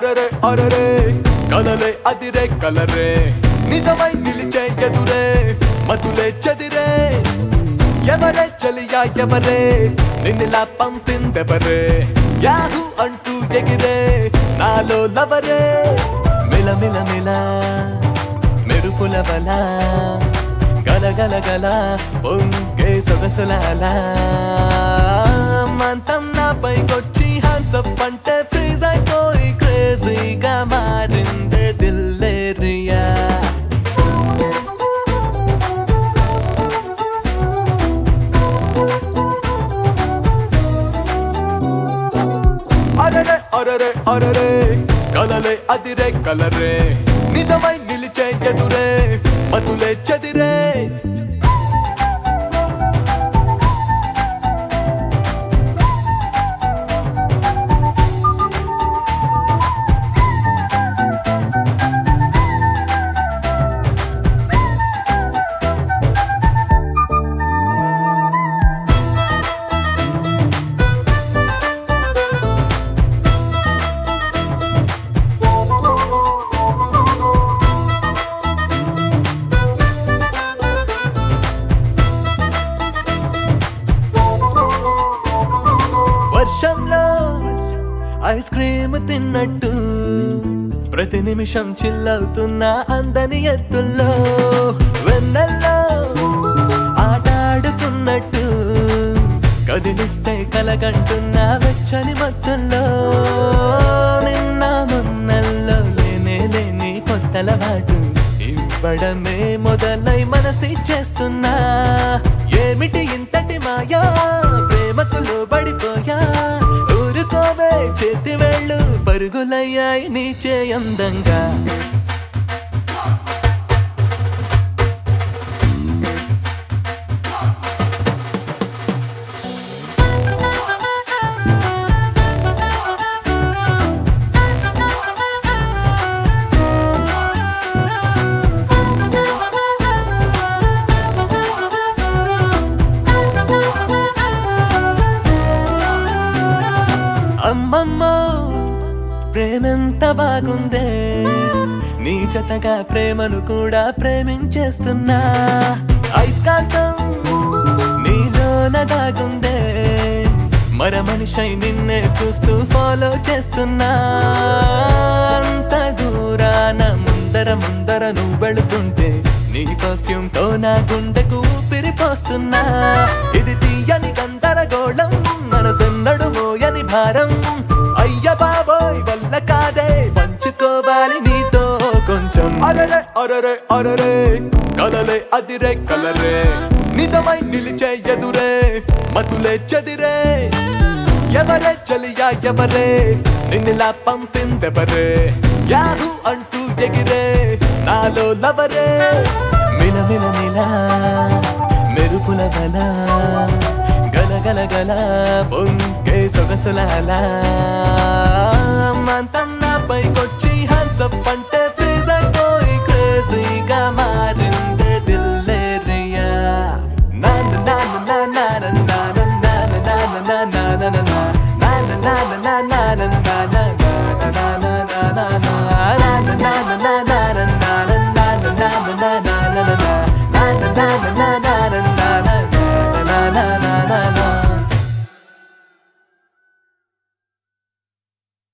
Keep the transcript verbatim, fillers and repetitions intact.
అరరే అరరే కలలే అదిరే కలరే నిజమై నిలిచే ఎదురే మతులే చెదిరే ఎవరే చలియా ఎవరే నిన్నిలా పంపిందెవరే యాహూ అంటూ ఎగిరే నాలో లవరే మిల మిల మిల మెరుపుల బల గల గల గల పొంగే సొగసులాల మంతం నాపైకొచ్చి హ్యాండ్సప్ అంటే ఫ్రీజ్ అయిపోయి క్రేజీగా మారిందే దిల్లేరియా అరరే అరరే అరరే కలలే అదిరే కలరే నిజమై నిలిచే ఎదురే మతులే చెదిరే వర్షంలో ఐస్ క్రీమ్ తిన్నట్టు ప్రతి నిమిషం చిల్లవుతున్న అందని ఎత్తుల్లో వెన్నెల్లో ఆటాడుకున్నట్టు కదిలిస్తే కలగంటున్న వెచ్చని మత్తుల్లో నిన్న మొన్నల్లో లేనే లేని కొత్తలవాటు ఇవ్వడమే మొదలై మనసిచ్చేస్తున్నా ఏమిటి ఇంతటి మాయా ప్రేమకు లోబడిపోయా ఊరుకోవే చేతి వేళ్ళు పరుగులయ్యాయి నీ చేయందంగా అమ్మమ్మో ప్రేమెంత బాగుందే నీ జతగా ప్రేమను కూడా ప్రేమించేస్తున్నా ఐస్కాంతం నీలోన దాగుందే మర మనిషై నిన్నే చూస్తూ ఫాలో చేస్తున్నా అంత దూరాన ముందర ముందర నువ్వు వెళుతుంటే నీ పర్ఫ్యూమ్ తో నా గుండెకు ఊపిరి పోస్తున్నా ఇది తీయని గందరగోళం మనసెన్నడు మోయని భారం అయ్య బాబోయ్ వల్ల కాదే పంచుకోవాలి నీతో కొంచెం అరరే అరరే అరరే కలలే అదిరే కలరే నిజమై నిలిచే ఎదురే మతులే చెదిరే ఎవరే చలియా ఎవరే నిన్నిలా పంపిందెవరే యాహూ అంటూ ఎగిరే నాలో లవరే మిల మిల మిల మెరుపుల బల గల గల గల పొంగే సొగసులాల మంతం నాపైకొచ్చి హ్యాండ్సప్ అంటే ఫ్రీజ్ అయిపోయి క్రేజీగా మారిందే దిల్లేరియా నాన్న నాన్న నాన్న నాన్న నాన్న నాన్న నాన్న నాన్న నాన్న నాన్న నాన్న నాన్న నాన్న నాన్న